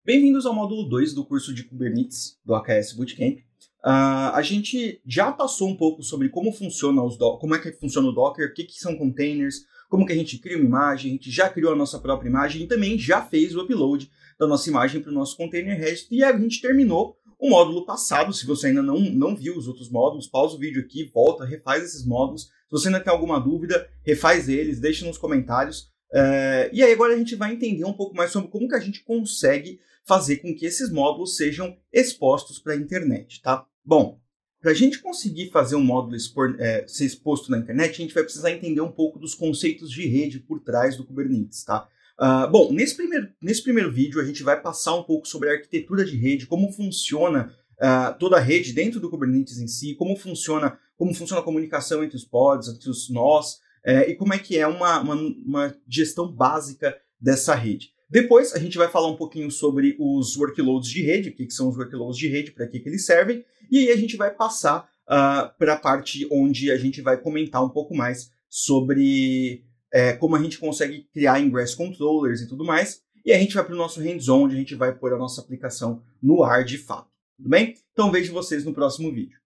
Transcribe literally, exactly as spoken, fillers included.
Bem-vindos ao módulo dois do curso de Kubernetes do A K S Bootcamp. Uh, a gente já passou um pouco sobre como funciona os do como é que funciona o Docker, o que, que são containers, como que a gente cria uma imagem, a gente já criou a nossa própria imagem e também já fez o upload da nossa imagem para o nosso container registry e a gente terminou o módulo passado. Se você ainda não, não viu os outros módulos, pausa o vídeo aqui, volta, refaz esses módulos. Se você ainda tem alguma dúvida, refaz eles, deixa nos comentários. Uh, e aí agora a gente vai entender um pouco mais sobre como que a gente consegue fazer com que esses módulos sejam expostos para a internet, tá? Bom, para a gente conseguir fazer um módulo expor, é, ser exposto na internet, a gente vai precisar entender um pouco dos conceitos de rede por trás do Kubernetes, tá? Uh, bom, nesse primeiro, nesse primeiro vídeo a gente vai passar um pouco sobre a arquitetura de rede, como funciona uh, toda a rede dentro do Kubernetes em si, como funciona, como funciona a comunicação entre os pods, entre os nós, uh, e como é que é uma, uma, uma gestão básica dessa rede. Depois, a gente vai falar um pouquinho sobre os workloads de rede, o que, que são os workloads de rede, para que, que eles servem, e aí a gente vai passar uh, para a parte onde a gente vai comentar um pouco mais sobre é, como a gente consegue criar ingress controllers e tudo mais, e aí a gente vai para o nosso hands-on, onde a gente vai pôr a nossa aplicação no ar de fato, tudo bem? Então vejo vocês no próximo vídeo.